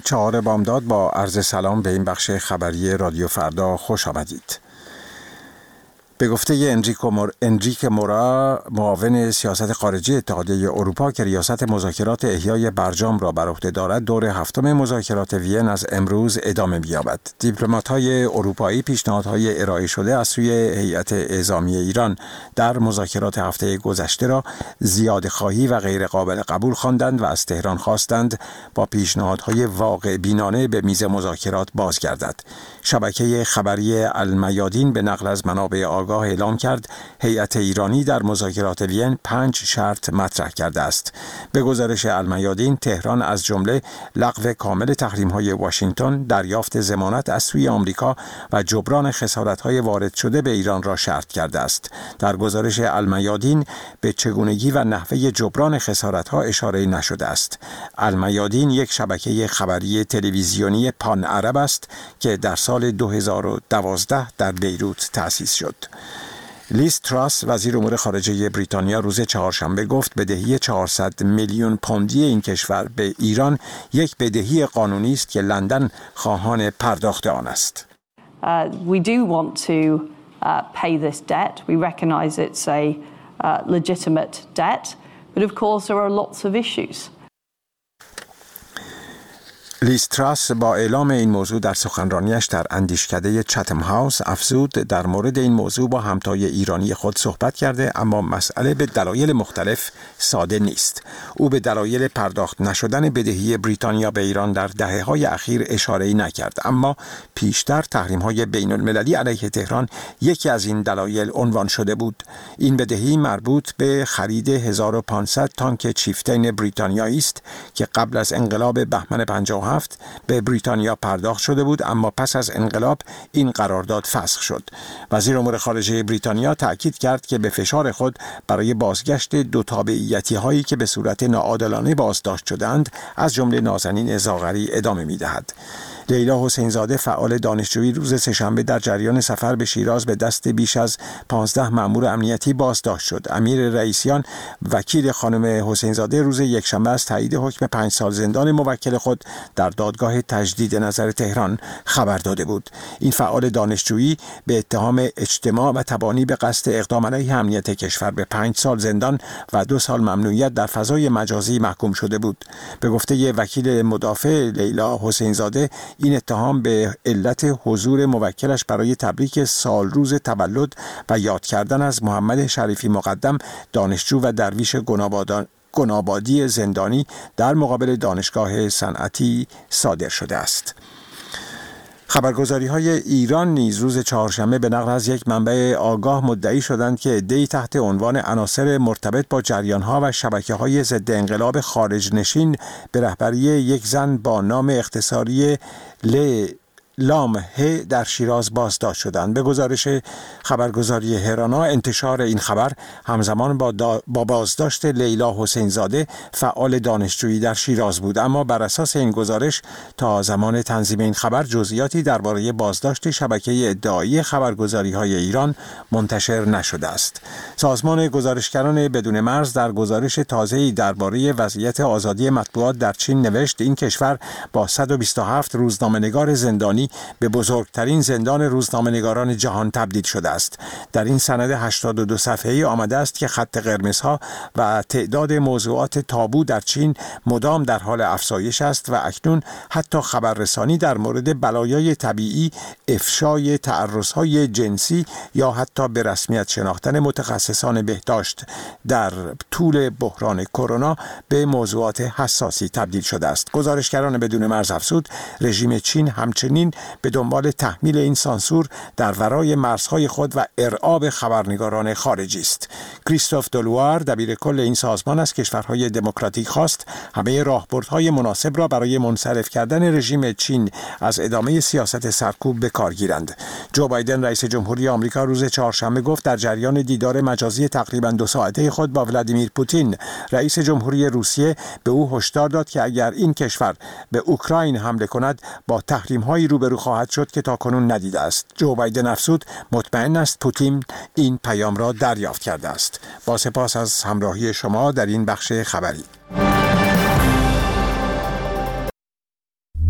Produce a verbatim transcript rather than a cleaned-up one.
چهار بامداد با عرض سلام به این بخش خبری رادیو فردا خوش آمدید. به گفته انریکو مور... انریک مورا، معاون سیاست خارجی اتحادیه اروپا که ریاست مذاکرات احیای برجام را بر عهده دارد، دور هفتم مذاکرات وین از امروز ادامه می‌یابد. دیپلمات‌های اروپایی پیشنهادهای ارائه شده از سوی هیئت اعزامی ایران در مذاکرات هفته گذشته را زیادخواهی و غیر قابل قبول خواندند و از تهران خواستند با پیشنهادهای واقع بینانه به میز مذاکرات بازگردد. شبکه خبری المیادین به نقل از منابع آگاه اعلام کرد هیئت ایرانی در مذاکرات وین پنج شرط مطرح کرده است. به گزارش المیادین، تهران از جمله لغو کامل تحریم‌های واشنگتن، دریافت ضمانت از سوی آمریکا و جبران خسارت‌های وارد شده به ایران را شرط کرده است. در گزارش المیادین به چگونگی و نحوه جبران خسارت‌ها اشاره نشده است. المیادین یک شبکه خبری تلویزیونی پان عرب است که در سال دو هزار و دوازده در بیروت تأسیس شد. لیز تراس، وزیر امور خارجه بریتانیا، روز چهارشنبه گفت بدهی چهارصد میلیون پوندی این کشور به ایران یک بدهی قانونی است که لندن خواهان پرداخت آن است. Uh, we do want to uh, pay this debt. We recognize it's a uh, legitimate debt, but of course there are lots of issues. لیز تراس با اعلام این موضوع در سخنرانیش در اندیشکده چتم هاوس افزود در مورد این موضوع با همتای ایرانی خود صحبت کرده، اما مسئله به دلایل مختلف ساده نیست. او به دلایل پرداخت نشدن بدهی بریتانیا به ایران در دهه‌های اخیر اشاره‌ای نکرد، اما پیشتر تحریم‌های بین‌المللی علیه تهران یکی از این دلایل عنوان شده بود. این بدهی مربوط به خرید هزار و پانصد تانک چیفتین بریتانیایی است که قبل از انقلاب بهمن پنجاه و هفت به بریتانیا پرداخت شده بود، اما پس از انقلاب این قرارداد فسخ شد. وزیر امور خارجه بریتانیا تأکید کرد که به فشار خود برای بازگشت دو تابعیتی هایی که به صورت ناعادلانه بازداشت شدند، از جمله نازنین زاغری، ادامه می‌دهد. لیلا حسین زاده، فعال دانشجویی، روز سه‌شنبه در جریان سفر به شیراز به دست بیش از پانزده مأمور امنیتی بازداشت شد. امیر رئیسیان، وکیل خانم حسین زاده، روز یکشنبه از تایید حکم پنج سال زندان موکل خود در دادگاه تجدید نظر تهران خبر داده بود. این فعال دانشجویی به اتهام اجتماع و تبانی به قصد اقدام علیه امنیت کشور به پنج سال زندان و دو سال ممنوعیت در فضای مجازی محکوم شده بود. به گفته وکیل مدافع لیلا حسین زاده، این اتهام به علت حضور موکلش برای تبریک سال روز تولد و یاد کردن از محمد شریفی مقدم، دانشجو و درویش گنابادی زندانی، در مقابل دانشگاه صنعتی صادر شده است. خبرگزاری های ایران نیز روز چهارشنبه به نقل از یک منبع آگاه مدعی شدند که عده‌ای تحت عنوان عناصر مرتبط با جریان‌ها و شبکه‌های ضد انقلاب خارج نشین به رهبری یک زن با نام اختصاری ل لامه در شیراز بازداشت شدند. به گزارش خبرگزاری هرانا، انتشار این خبر همزمان با, دا... با بازداشت لیلا حسین زاده، فعال دانشجویی در شیراز بود، اما بر اساس این گزارش تا زمان تنظیم این خبر جزئیاتی درباره بازداشت شبکه ادعایی خبرگزاری‌های ایران منتشر نشده است. سازمان گزارشگران بدون مرز در گزارش تازه‌ای درباره وضعیت آزادی مطبوعات در چین نوشت این کشور با صد و بیست و هفت روزنامه‌نگار زندانی به بزرگترین زندان روزنامه‌نگاران جهان تبدیل شده است. در این سند هشتاد و دو صفحه‌ای آمده است که خط قرمزها و تعداد موضوعات تابو در چین مدام در حال افزایش است و اکنون حتی خبررسانی در مورد بلایای طبیعی، افشای تعرض‌های جنسی یا حتی به رسمیت شناختن متخصصان بهداشت در طول بحران کرونا به موضوعات حساسی تبدیل شده است. گزارشگران بدون مرز افزود رژیم چین همچنین به دنبال تحمیل این سانسور در ورای مرزهای خود و ارعاب خبرنگاران خارجی است. کریستوف دلوار، دبیر کل این سازمان، از کشورهای دموکراتیک خواست همه راهبردهای مناسب را برای منصرف کردن رژیم چین از ادامه سیاست سرکوب به کار گیرند. جو بایدن، رئیس جمهوری آمریکا، روز چهارشنبه گفت در جریان دیدار مجازی تقریباً دو ساعته خود با ولادیمیر پوتین، رئیس جمهوری روسیه، به او هشدار داد که اگر این کشور به اوکراین حمله کند با تحریم‌های روبرو خواهد شد که تاکنون ندیده است. جو بایدن افزود مطمئن است پوتین این پیام را دریافت کرده است. با سپاس از همراهی شما در این بخش خبری.